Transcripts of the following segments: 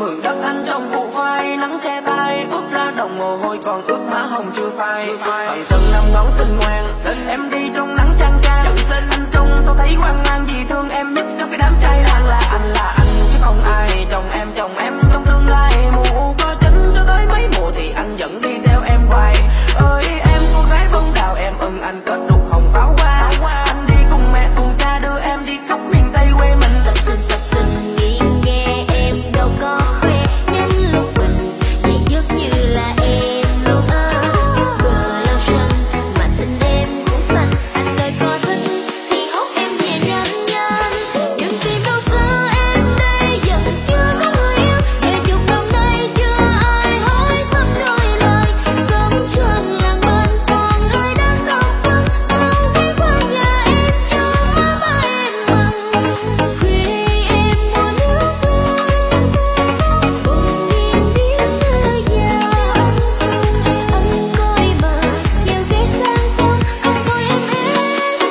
mượn đất anh trong vụ khoai, nắng che tay ướt ra đồng mồ hôi còn ướt má hồng chưa phai. Bằng chân năm ngón xinh ngoan, em đi trong nắng chang chang. Giận xin anh trông sao thấy hoang mang, vì thương em nhất trong cái đám trai đang là anh chứ không ai. Chồng em trong tương lai, mùa có chính cho tới mấy mùa thì anh vẫn đi theo em hoài. Ơi em cô gái bông đào em ưng anh kết đục hồng pháo hoa. Anh đi cùng mẹ cùng cha đưa em đi khắp miền Tây quê mình. Sập sình nghiêng nghe em đâu có khoe, nhánh lúc mình thì dứt như là em luôn á. Vừa lâu xuân mà tình em cũng xanh, anh ơi có thích thì hốt em về nhanh nhanh. Nhưng tìm đâu xưa em đây vẫn chưa có người yêu, để chục năm nay chưa ai hỏi thăm đôi lời. Sống trên làng bên còn người đang đau thương, bao cái qua nhà em cho má ba em mừng. Khuya em muốn nước buồn điên điên đưa vào anh coi mà nhiều cái sang phong, không coi em thêm một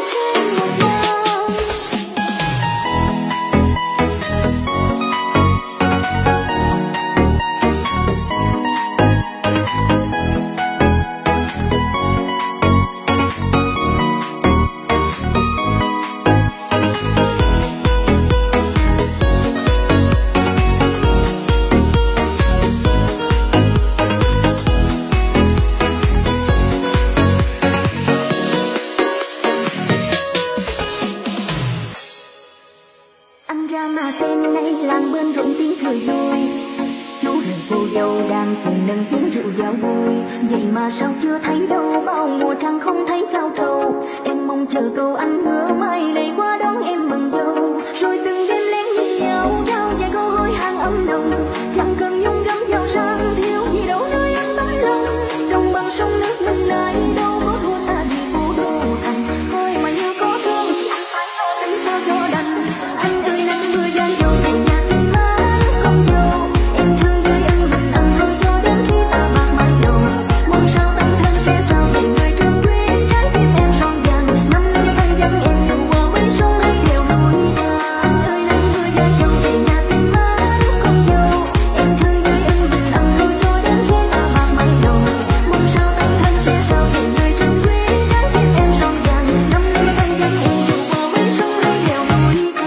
anh ra mà xem nay làng bên rộn tiếng cười vui. Chú rể cô dâu đang cùng nâng chén rượu giao vui, vậy mà sao chưa thấy đâu, bao mùa trăng không thấy cao trầu. Em mong chờ câu anh hứa mai đây qua đón em mừng dâu. Rồi từng đêm lén nhìn nhau trao vài câu hối hang ấm nồng, chẳng cần nhung gấm giàu sang thiếu gì đâu nơi anh tấm lòng. Đồng bằng sông nước mình này đâu có thua xa gì phố đô thành, thôi mà như có thương thì anh phải lo tính sao cho đành. Anh ơi nắng mưa gian dầu về nhà xin má con dâu, em thương với anh mình anh thôi cho đến khi ta bạc mái đầu. Mong sao tân thân sẽ trao về người trân quý trái tim em son vàng, năm nay tay dẫn em dù qua mấy sông hay đèo núi cao. Anh ơi nắng mưa gian dầu về nhà xin má con dâu, em thương với anh mình anh thôi cho đến khi ta bạc mái đầu. Mong sao tân thân sẽ trao về người trân quý trái tim em son vàng, năm nay tay dẫn em dù qua mấy sông hay đèo núi cao.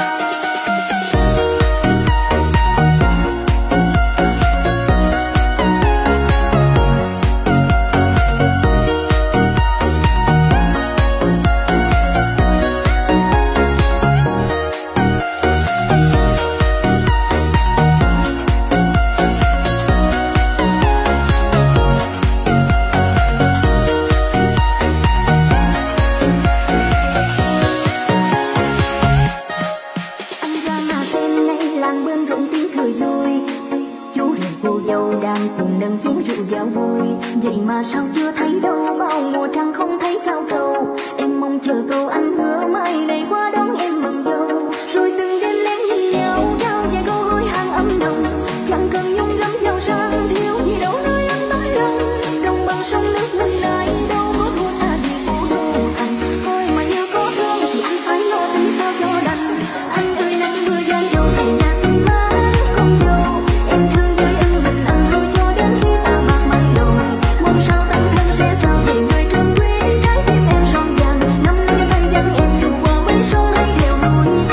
Anh ra mà xem nay làng bên rộn tiếng cười vui. Chú rể cô dâu đang cùng nâng chén rượu giao vui, vậy mà sao chưa thấy đâu, bao mùa trăng không thấy cao trầu. Em mong chờ câu anh hứa mai đây qua đón em mừng dâu. Rồi từng đêm lén nhìn nhau trao vài câu hối hang ấm nồng, chẳng cần nhung gấm giàu sang thiếu gì đâu nơi anh tấm lòng. Đồng bằng sông nước mình này đâu có thua xa gì phố đô thành, thôi mà như có thương thì anh phải lo tính sao cho đành. Anh ơi nắng mưa gian dầu về nhà xin má con dâu, em thương với anh mình anh thôi cho đến khi ta bạc mái đầu. Mong sao tân thân sẽ trao về người trân quý trái tim em son vàng, năm nay tay dẫn em dù qua mấy sông hay đèo núi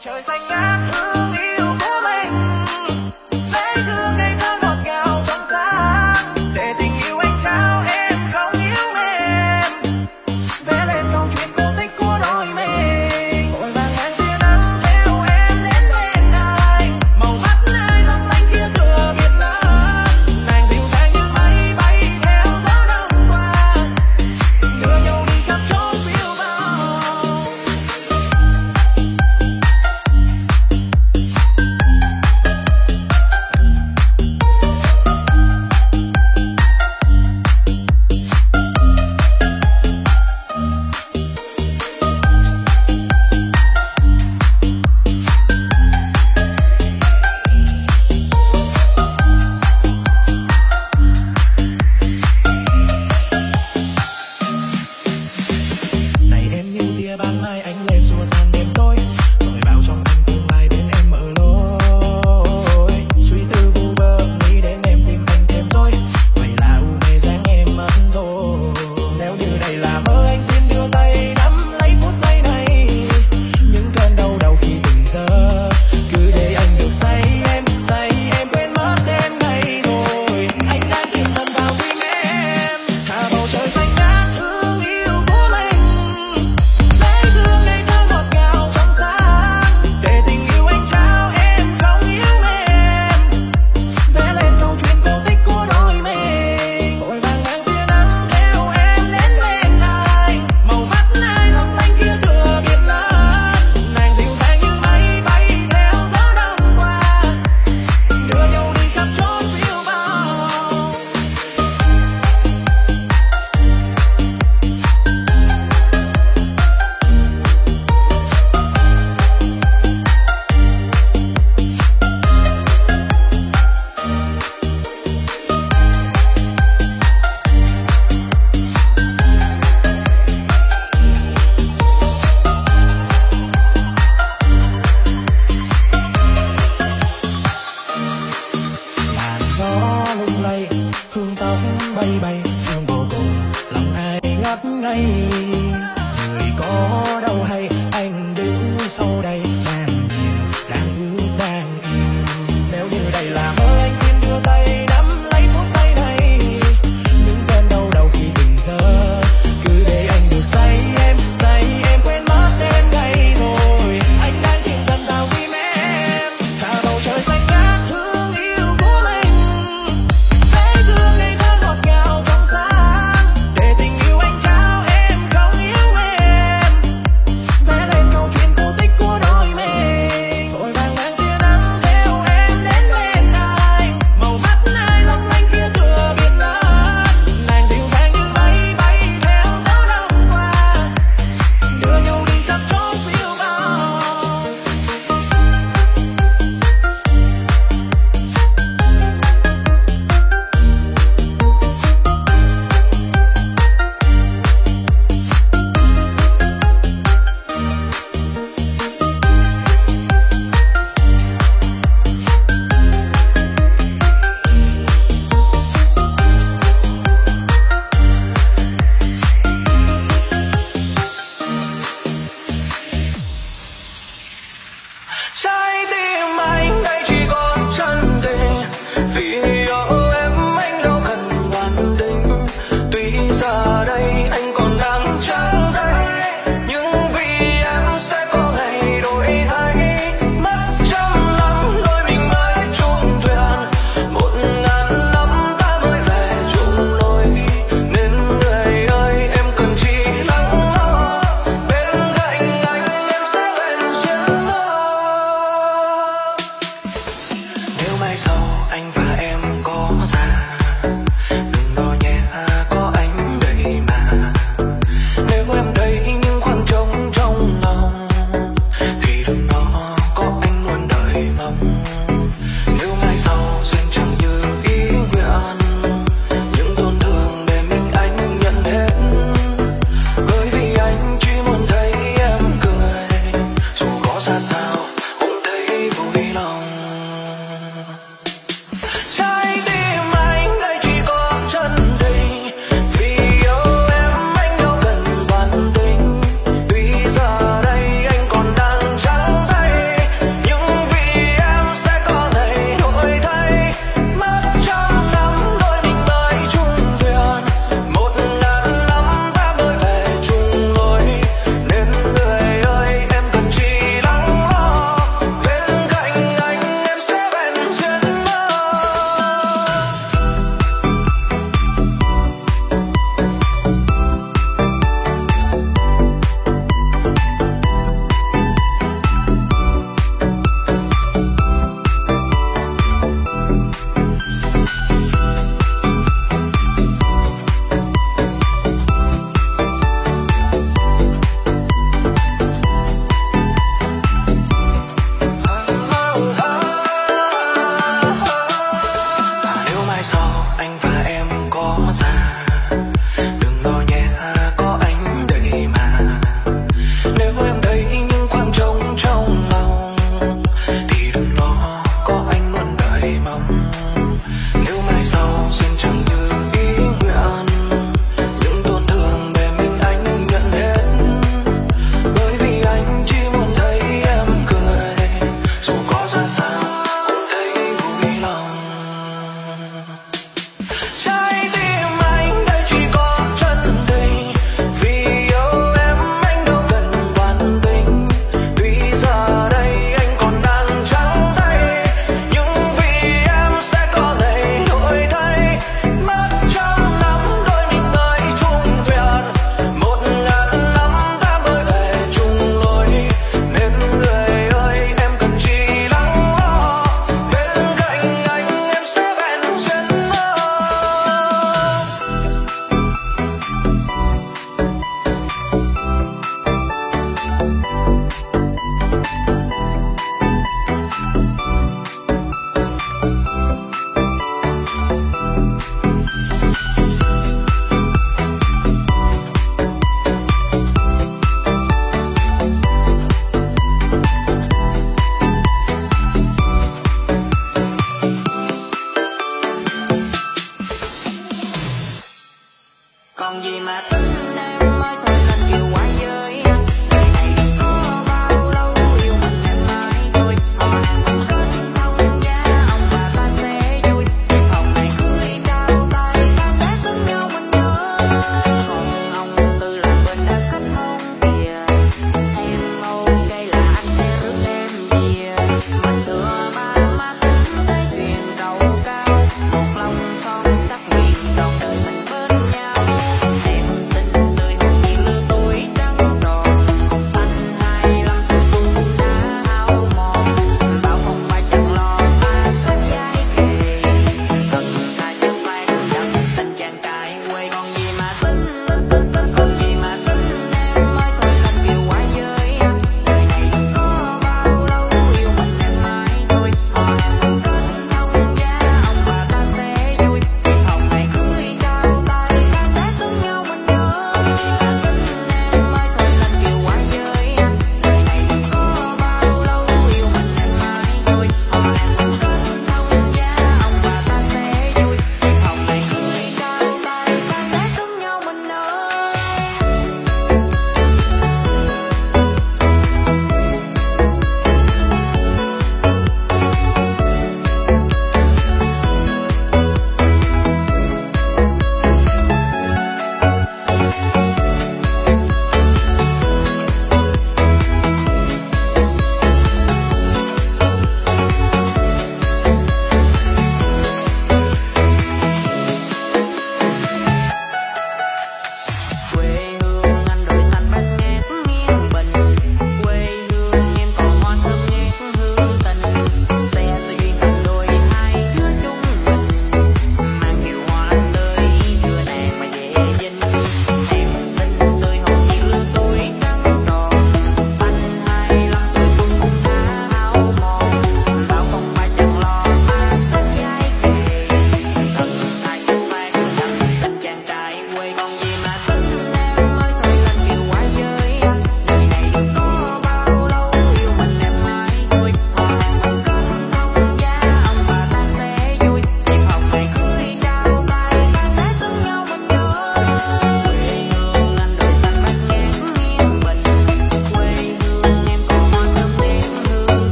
trời xanh ngát hương yêu của mình, dễ thương ngây thơ ngọt ngào trong sáng, để tình yêu anh trao em không yêu em, vẽ lên câu chuyện cổ tích của đôi mình. Vội vàng ngang tia nắng theo em đến bên anh, màu mắt ai long lanh kia thừa biển lớn, nàng dịu dàng như mây bay theo gió đông qua, đưa nhau đi khắp chốn phiêu bão.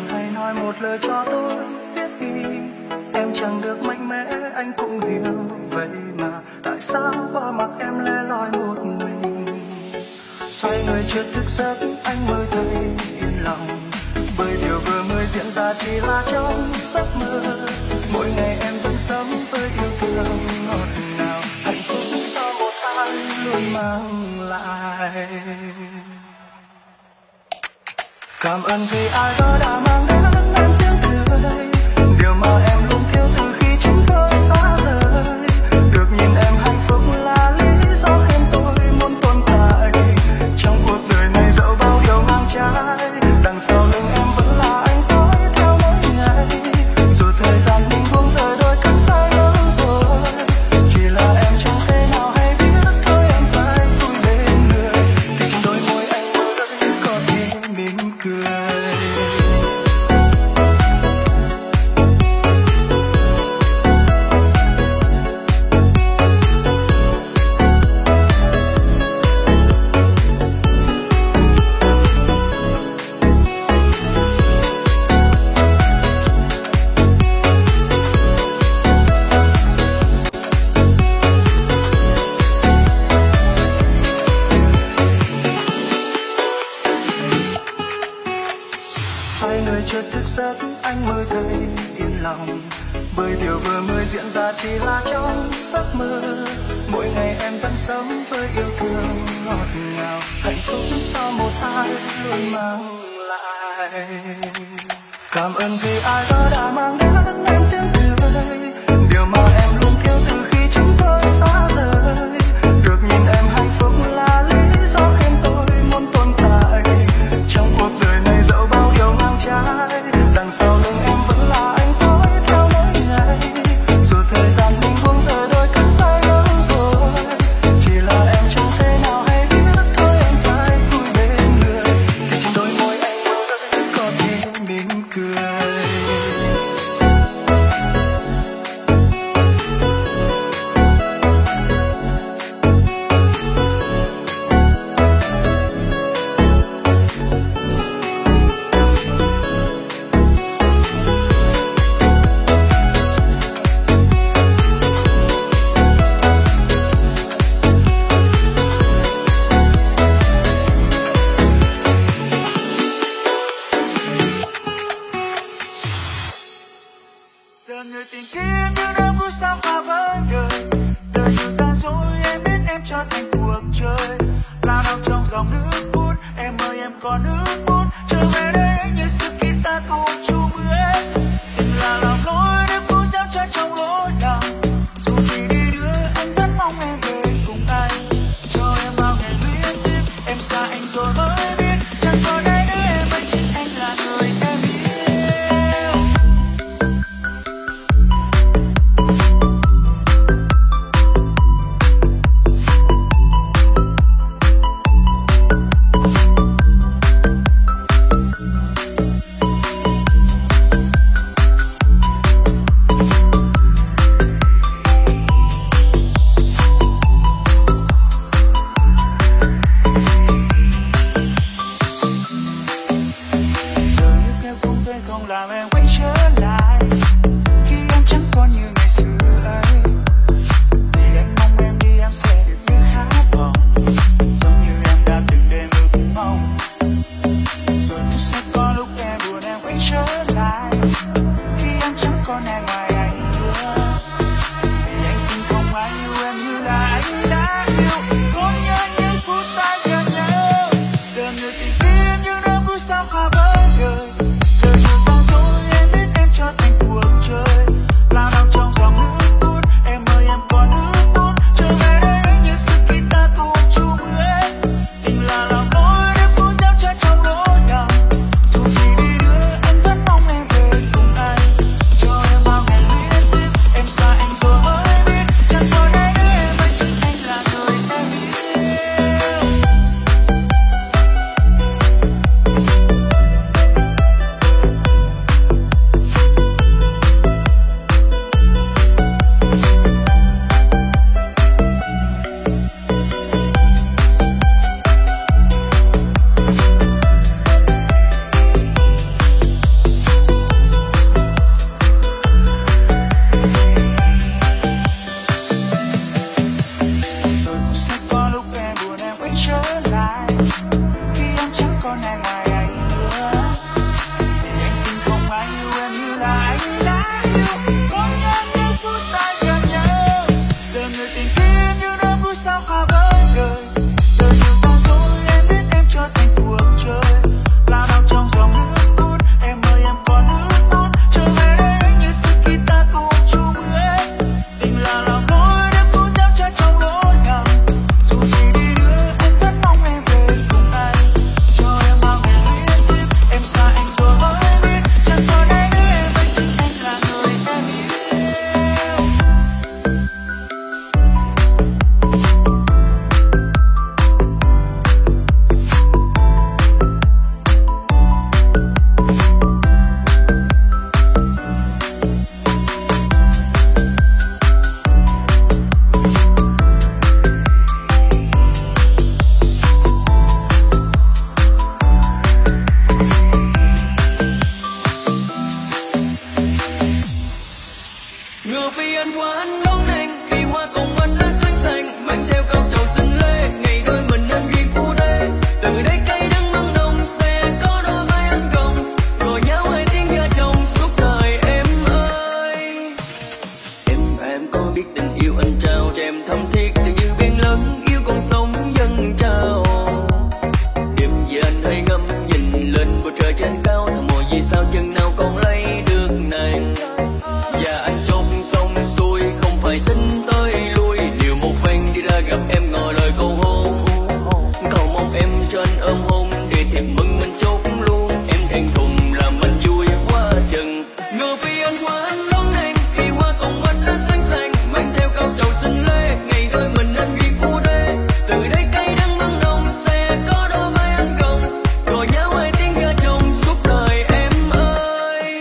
hãy nói một lời cho tôi biết đi. Em chẳng được mạnh mẽ anh cũng hiểu, vậy mà tại sao bỏ mặc em lẻ loi một mình. Xoay người chưa thức giấc anh mới thấy yên lòng, bởi điều vừa mới diễn ra chỉ là trong giấc mơ. Mỗi ngày em vẫn sống với yêu thương ngọt ngào, hạnh phúc cho một ai luôn mang lại. Cảm ơn vì ai đó đã mang đến em tiếng cười, điều mà em luôn thiếu từ khi chúng tôi xa rời. Được nhìn em hạnh phúc là lý do khiến tôi muốn tồn tại trong cuộc đời này, dẫu bao điều ngang trái. Đằng sau lưng em vẫn là anh dõi theo mỗi ngày, dù thời gian mình buông rời đôi cánh tay lâu rồi. Chỉ là em chẳng thể nào hay biết thôi em phải vui bên người, thì trên đôi môi anh mới có thể mỉm cười. Xoay người chưa thức giấc anh mới thấy yên lòng, bởi điều vừa mới diễn ra chỉ là trong giấc mơ. Mỗi ngày em vẫn sống với yêu thương ngọt ngào, hạnh phúc cho một ai luôn mang lại. Cảm ơn vì ai đó đã mang đến em tiếng cười, điều mà em luôn thiếu từ khi chúng tôi xa rời. Được nhìn em hạnh phúc là lý do khiến tôi muốn tồn tại trong cuộc đời này, dẫu bao điều ngang trái. Đằng sau lưng em vẫn là anh dõi theo mỗi ngày, dù thời gian mình buông rời đôi cánh tay lâu rồi. Chỉ là em chẳng thể nào hay biết thôi em phải vui bên người, thì trên đôi môi anh vẫn có thể mỉm cười. Giờ người tình kia như đã vui sao hòa với đời. Đời nhiều gian dối em biết em cho thành cuộc chơi. Lao đao trong dòng nước cuốn, em ơi em còn nước muốn trở về đây như sức khi ta cùng chung bước. Tình là làm lối để phút giao cho trong lối lòng. Dù chỉ đi đưa anh vẫn mong em về cùng anh. Cho em bao ngày biết tiếp em xa anh rồi mới biết chẳng còn ai nữa em ơi, chính anh là người em yêu. Không làm em quay trở lại khi em chẳng còn như ngày xưa ấy, vì anh mong em đi em sẽ được như khát vọng, giống như em đã từng đêm ước mong. Rồi cũng sẽ có lúc em buồn em quay trở lại khi em chẳng còn ai ngoài anh nữa, vì anh cũng không ai yêu em như là anh đã yêu. Có nhớ những phút ta gần nhau, giờ người tình kia như đã vui sao hòa với đời. Cho thành cuộc chơi, lao đao trong dòng nước cuốn, em ơi em còn nước muốn trở về đây như sức khi ta cùng chung bước. Tình là làm lối để phút giao cho trong lối lòng, dù chỉ đi đưa anh vẫn mong em về cùng anh. chừng nào còn lấy được nàng. Và anh chốt xong xuôi không phải tính tới lui, liều một phen đi ra gặp em ngỏ lời cầu hôn. Cầu mong em cho anh ôm hôn để thiệp mừng mình chốt luôn. Em thẹn thùng làm anh vui quá chừng. Ngờ vì anh quá anh đón nàng, khi qua cùng anh đã sẵn sàng mang theo câu chầu xin lễ. Ngày đôi mình anh duyên phu đế, từ đây cay đắng mắng nồng sẽ có đôi vai anh cộng. Rồi nhớ hai tiếng vợ chồng suốt đời em ơi.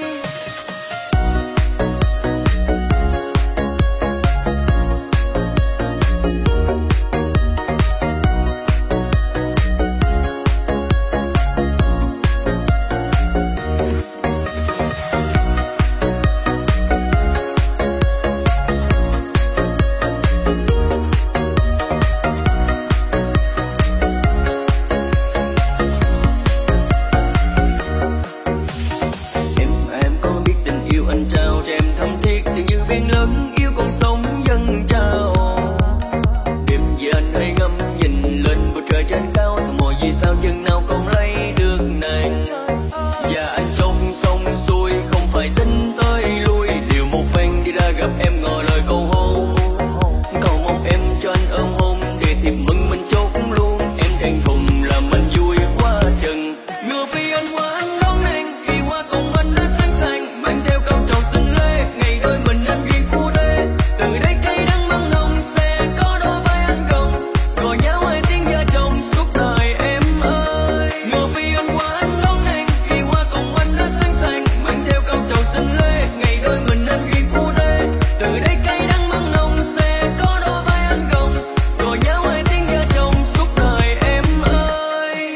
Em có biết tình yêu anh trao cho em thắm thiết, từ như biển lớn yêu con sóng dâng trào. Đêm về anh hãy ngắm nhìn lên bầu trời trên cao, thầm mỏi vì sao chừng nào còn lấy được nàng. Và anh trông xong xuôi không phải tính tới lui, liều một phen đi ra gặp em ngỏ lời cầu hôn. Cầu mong em cho anh ôm hôn để thiệp mừng mình chốt luôn. Em thẹn thùng làm anh vui quá chừng. Ngờ vì anh quá anh đón nàng, khi qua cùng anh đã sẵn sàng mang theo câu chầu xin lễ. Ngày đôi mình anh duyên phu đế, từ đây cay đắng mắng nồng sẽ có đôi vai anh cộng. Rồi nhớ hai tiếng vợ chồng suốt đời em ơi. Ngờ vì anh quá anh đón nàng, khi qua cùng anh đã sẵn sàng mang theo câu chầu xin lễ. Ngày đôi mình anh duyên phu đế, từ đây cay đắng mắng nồng sẽ có đôi vai anh cộng. Rồi nhớ hai tiếng vợ chồng suốt đời em ơi.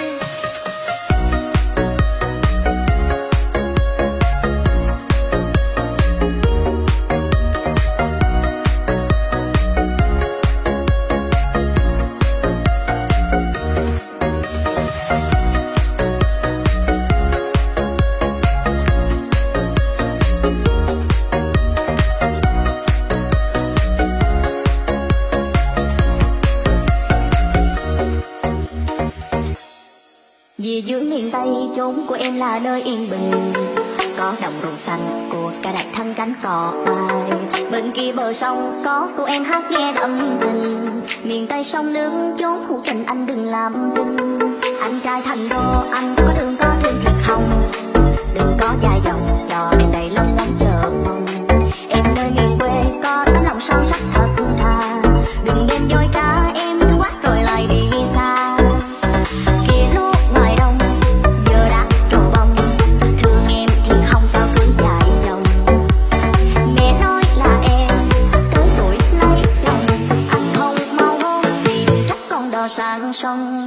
Vì giữa miền Tây chốn của em là nơi yên bình, có đồng ruộng xanh của cả đặt thân cánh cò bay. Bên kia bờ sông có cô em hát nghe đậm tình, miền Tây sông nước chốn hữu tình anh đừng làm đinh. Anh trai thành đô anh có thương thiệt không, đừng có dài dòng cho em đầy lòng ngóng chờ mong. Em nơi miền quê có tấm lòng son sắc thật thà, đừng đem dối trá em thương quá rồi lại đi xa. Kia lúc ngoài đông giờ đã trổ bông, thương em thì không sao cứ dài dòng. Mẹ nói là em tới tuổi lấy chồng, anh không mau hôn vì đừng trách con đò sang sông.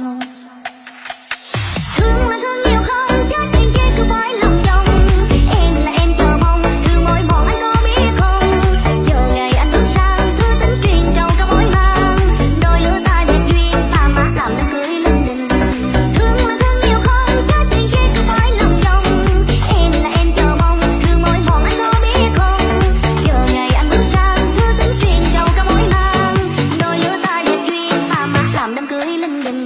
Thương là thương nhiều không, chứ chuyện kia cứ phải lòng vòng. Em là em chờ mong, thương mỏi mòn anh có biết không. Chờ ngày anh bước sang, thư tính truyền trầu cả mối mang. Đôi lứa ta đẹp duyên, ba má làm đám cưới linh đình. Thương là thương nhiều không, chứ chuyện kia cứ phải lòng vòng. Em là em chờ mong, thương mỏi mòn anh có biết không. Chờ ngày anh bước sang, thư tính truyền trầu cả mối mang. Đôi lứa ta đẹp duyên, ba má làm đám cưới linh đình.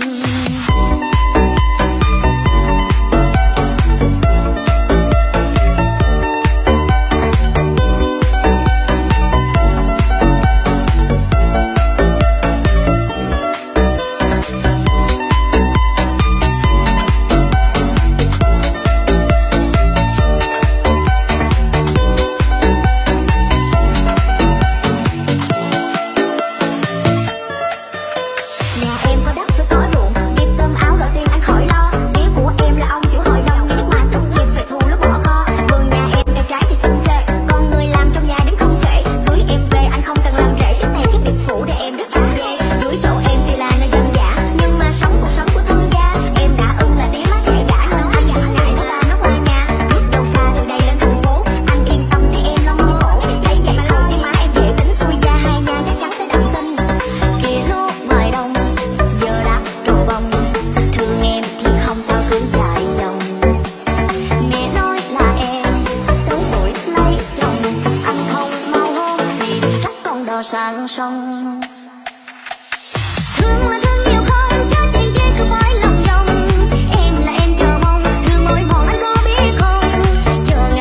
Nhà em có đất phải có ruộng, việc cơm áo gạo tiền anh khỏi lo. Tía của em là ông chủ hội đồng, nhưng mà tốt nghiệp phải thu lớp bỏ kho. Vườn nhà em cây trái thì xum xê, còn người làm trong nhà đứng không xuể. Cưới em về anh không cần làm rể, cái xe cái biệt phủ để em rất là ghê. Dưới chỗ em thì là nơi dân dã, nhưng mà sống cuộc sống của thương gia. Em đã ưng là tía má sẽ đã, nhưng anh ngại ngại nó là nó qua nhà. Bước đầu xa từ đây lên thành phố, anh yên tâm thì em lo mong khổ. Thấy vậy thôi thì má em dễ tính xuôi ra, hai nhà chắc chắn sẽ đậm tin. Kia lúc ngoài đông giờ đã trổ bông, thương em thì không sao cứ dài dòng. Mẹ nói là em tới tuổi lấy chồng, anh không mau hôn vì đừng trách con đò sang sông. Thương là thương nhiều không, chứ chuyện kia cứ phải lòng vòng. Em là em chờ mong, thương mỏi mòn anh có biết không. Chờ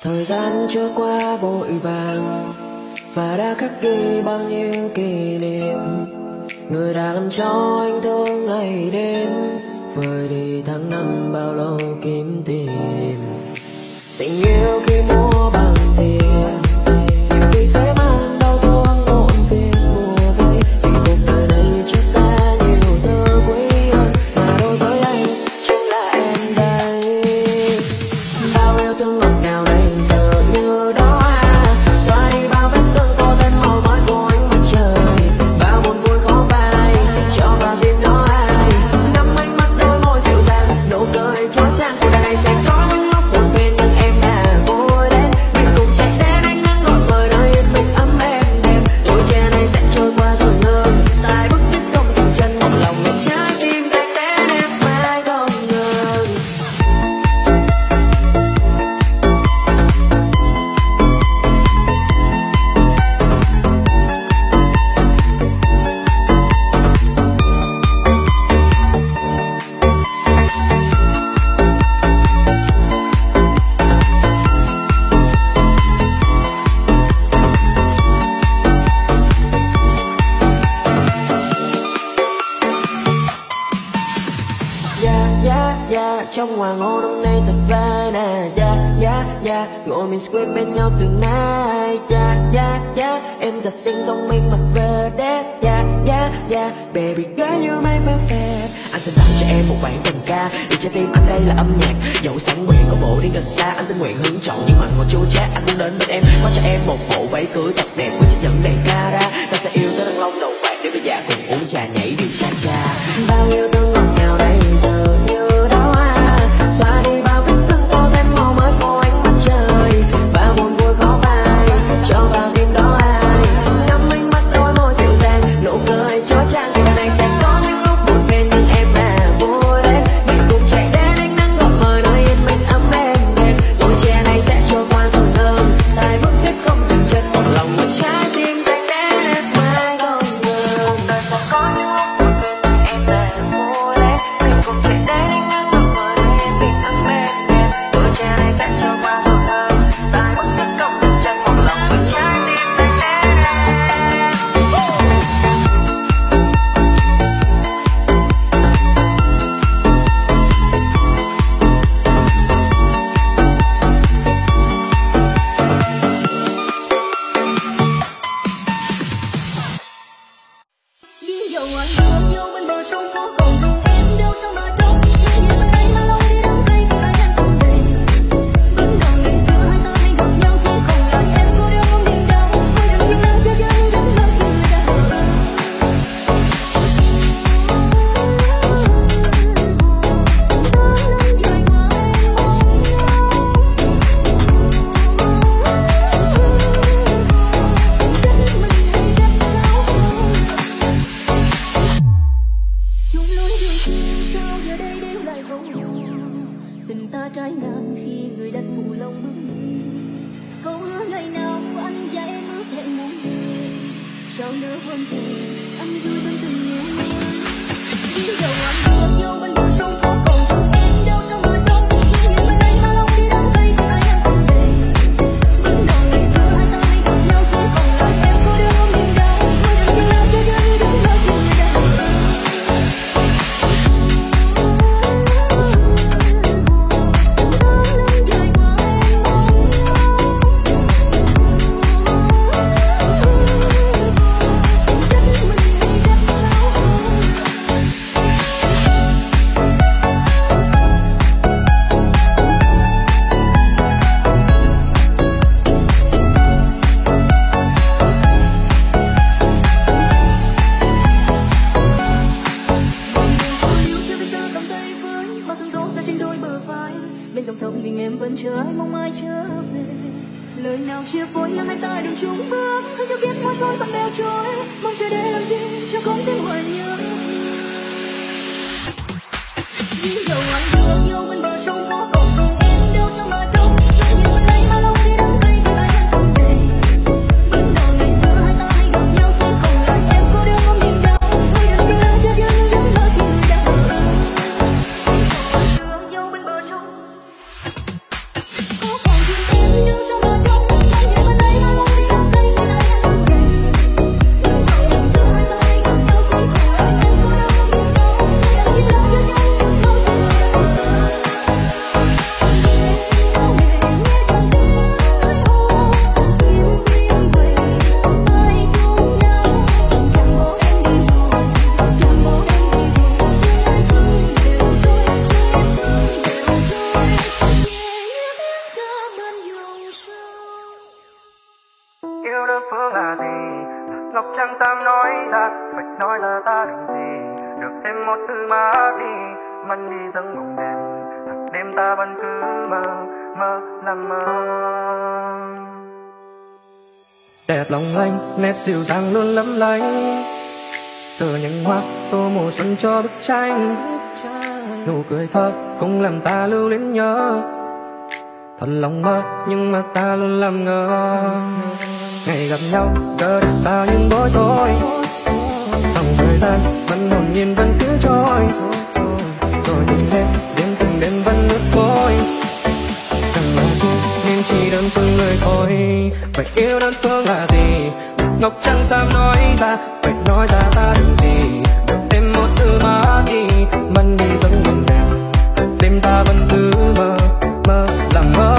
Thời gian trôi qua vội vàng và đã khắc ghi bao nhiêu kỷ niệm. Người đã làm cho anh thương ngày đêm, vơi đi tháng năm bao lâu kiếm tìm. Tình yêu khi mua bằng tiền, nhiều khi sẽ mang đau thương muộn phiền mùa vây. Vì cuộc đời này trước ta nhiều thứ quý hơn, mà đối với anh chính là em đây. Bao yêu thương ngọt ngào này giờ như đó xóa đi bao vết thương có tên màu mỏi của ánh mặt trời. Bao buồn vui khó phai cho vào tim đó ai nắm ánh mắt đôi môi dịu dàng, nụ cười chói chang. Cuộc đời này sẽ có những lúc buồn phiền nhưng em đã vui đến, mình cùng chạy đến ánh nắng gọi mời nơi yên bình ấm êm đêm. Tuổi trẻ này sẽ trôi qua rồi ngừng, tại bước tiếp không dừng chân, một lòng một trái tim dành đến em mãi không ngừng. Trong hoàng hôn hôm nay thật vai nè, ngồi mình square bên nhau tonight, em thật xinh thông minh mặt verde, baby girl you make me feel. Anh xin tặng cho em một bản tình ca, vì trái tim anh đây là âm nhạc. Dẫu sáng nguyện có bộ đi gần xa, anh xin nguyện hứng chọn những mặn ngọt chua chát. Anh muốn đến bên em, có cho em một bộ váy cưới thật đẹp với chiếc nhẫn đầy cara. Ta sẽ yêu tới đằng long đầu bạc để bây giờ cùng uống trà nhảy đi cha cha. Bao yêu thương ngọt ngào đây giờ như đó xóa đi bao vết thương có tên màu mới của ánh mặt trời. Bao buồn vui khó phai cho vào tim đó ai nắm ánh mắt đôi môi dịu dàng, nụ cười chói chang. Cuộc đời này sẽ có những lúc buồn phiền nhưng em đã vui đến, mình cùng chạy đến ánh nắng gọi mời nơi yên bình ấm êm đêm. Tuổi trẻ này sẽ trôi qua rồi ngừng, tại bước tiếp không dừng chân, một lòng một trái tim dành đến em mãi không ngừng. Cuộc đời sẽ có những lúc buồn phiền nhưng em đã vui đến, mình cùng chạy đến ánh nắng gọi mời nơi yên bình ấm êm đêm. Tuổi trẻ này sẽ trôi qua rồi ngừng, tại bước tiếp không dừng chân, một lòng một trái tim dành đến em. Vì dầu anh bước vô bên bờ sông có còn thương em đâu sao mà trông như nhìn bên đây mà lâu đi đâu thấy ai đang sông đầy. Vẫn còn ngày xưa hai ta hay gặp nhau chỉ còn lại em cô đơn không nhìn đâu, quay đừng những lần cho dân giấc mơ khi người đã hờ. Dài qua em mong chung lối đường sao giờ đây đêm lại vô hồn. Tình ta trái ngang khi người đánh phụ lòng bước đi. Câu hứa ngày nào anh và em ước hẹn muôn người. Sao nỡ hôm về anh vui bên từng người. Vì dầu anh bước vô bên bờ sông có còn thương em đâu sao mà trông như nhìn bên đây mà lâu đi đâu thấy ai đang sông đầy. Vẫn còn ngày xưa hai ta hay gặp nhau chỉ còn lại em cô đơn không nhìn đâu, quay đừng những lần cho dân giấc mơ khi người đã hờ. Dài qua em mong trách mình hay trách bên dòng sông mình em vẫn chờ ai mong ai trở về. Lời nào chia phối nhưng hai ta đường chung bước, thôi cho kiếp môi son vẫn bèo trôi, mong chờ để làm chi cho con tim hoài nhớ. Vì dầu anh bước vô bên bờ sông có còn thương em đâu sao mà trông như nhìn bên đây mà lâu đi đâu thấy ai đang sông đầy. Vẫn còn ngày xưa hai ta hay gặp nhau chỉ còn lại em cô đơn không nhìn đâu, quay đừng những lần cho dân giấc mơ khi người đã hờ. Bước vô bên bờ sông có còn thương em đâu bóng đêm, đêm ta vẫn cứ mơ mơ làm mơ. Đẹp lòng lanh, nét dịu dàng luôn lấp lánh, từ những hoa tô mùa xuân cho bức tranh. Nụ cười thơ cũng làm ta lưu luyến nhớ, thật lòng mơ nhưng mà ta luôn làm ngơ. Ngày gặp nhau cỡ được sao những bối rối, dòng thời gian vẫn hồn nhiên vẫn cứ trôi, rồi từng đêm vẫn ướt môi. Chẳng là thương nên chỉ đơn phương người thôi. Vậy yêu đơn phương là gì? Ngọc trắng xám nói ra, vậy nói ra ta đừng gì. Được thêm một thứ mất đi, mất đi giấc mộng đẹp. Đêm ta vẫn cứ mơ mơ làm mơ.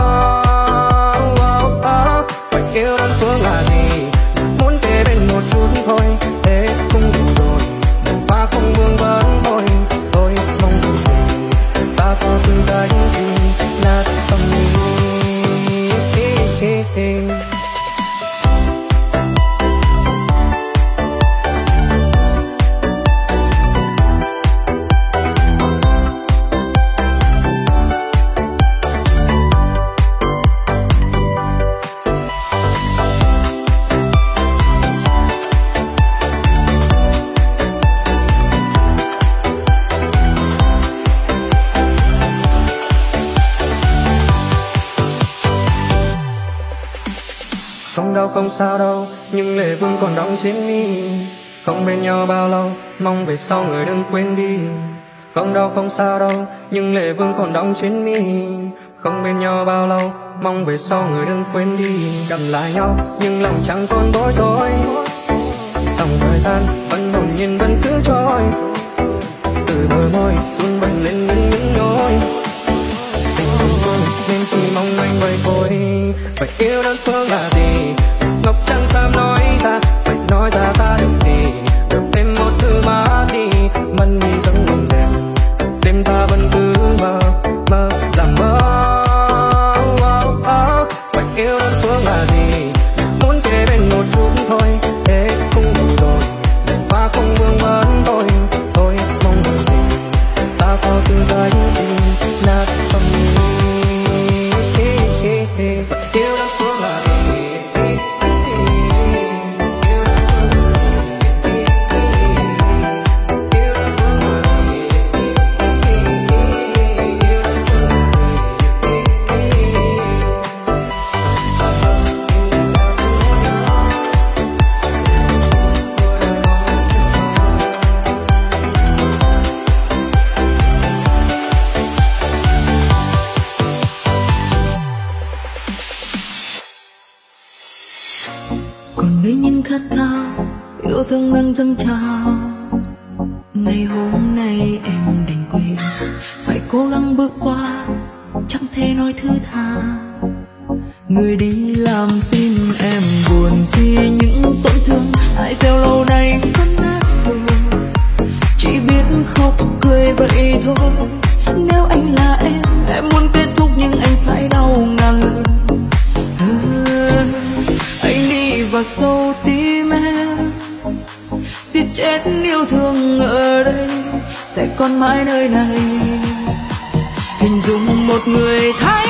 Vậy yêu đơn phương là gì? Muốn kề bên một chút thôi, thế cũng đủ rồi. Hoa không vương vấn thôi, tôi mong đủ gì. Ta có từng cái gì là tâm lý. Không đau không sao đâu, nhưng lệ vương còn đọng trên mi. Không bên nhau bao lâu, mong về sau người đừng quên đi. Không đau không sao đâu, nhưng lệ vương còn đọng trên mi. Không bên nhau bao lâu, mong về sau người đừng quên đi. Gặp lại nhau, nhưng lòng chẳng còn bối rối. Dòng thời gian vẫn hồn nhiên vẫn cứ trôi, từ bờ môi run bần lên những nhối. Tình đơn phương nên chỉ mong anh vậy thôi. Vậy yêu đơn phương là gì? Ngọc trắng xám nói ra, vậy nói ra ta được gì? Được thêm một thứ mất đi, mất đi giấc mộng đẹp. Đêm ta vẫn cứ mơ mơ làm mơ. Vậy yêu đơn phương là gì? Muốn kề bên một chút thôi, thế cũng đủ rồi. Hoa không vương vấn thôi, tôi mong được gì. Ta có từ cái gì là tâm lý. Vậy yêu đơn phương là gì? Còn đây những khát khao yêu thương đang dâng trào. Ngày hôm nay em đành quên, phải cố gắng bước qua, chẳng thể nói thứ tha. Người đi làm tim em buồn vì những tổn thương ai gieo lâu nay vẫn nát rồi. Chỉ biết khóc cười vậy thôi. Nếu anh là em muốn kết thúc nhưng anh phải đau ngàn lần. Anh đi vào sâu tim em, giết chết yêu thương ở đây sẽ còn mãi nơi này. Hình dung một người thay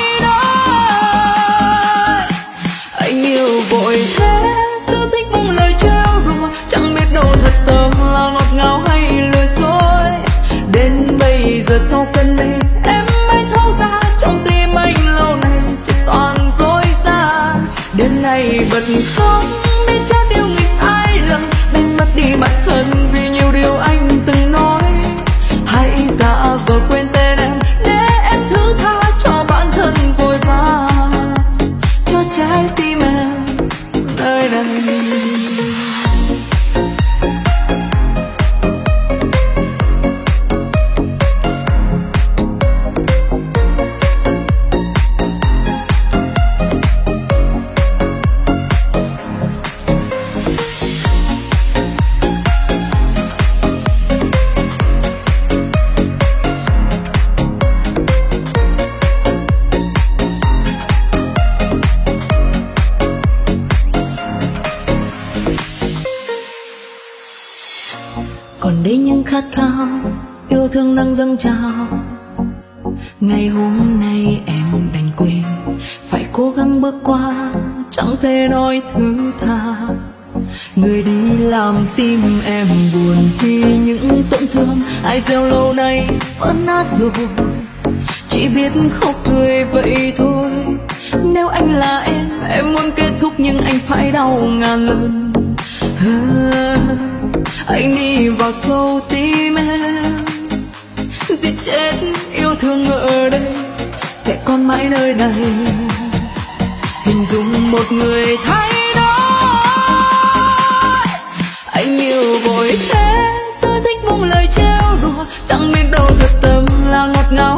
đổi, anh yêu vội thế, cứ thích buông lời trêu đùa, chẳng biết đâu thật tâm là ngọt ngào hay lừa dối. Đến bây giờ sau cơn mê em mới thấu ra, trong tim anh lâu nay chỉ toàn dối gian. Đêm nay bật khóc để trách yêu người sai lầm, đánh mất đi bản thân vì nhiều điều anh từng nói. Hãy giả vờ quên tên em để em thứ tha cho bản thân vội vã, cho trái tim em nơi đây. Còn đây những khát khao yêu thương đang dâng trào. Ngày hôm nay em đành quên, phải cố gắng bước qua, chẳng thể nói thứ tha. Người đi làm tim em buồn vì những tổn thương ai gieo lâu nay vỡ nát rồi, chỉ biết khóc cười vậy thôi. Nếu anh là em muốn kết thúc nhưng anh phải đau ngàn lần. Anh đi vào sâu tim em, giết chết yêu thương ở đây, sẽ còn mãi nơi này. Hình dung một người thay đổi, anh yêu vội thế, tôi thích buông lời trêu đùa, chẳng biết đâu thật tâm là ngọt ngào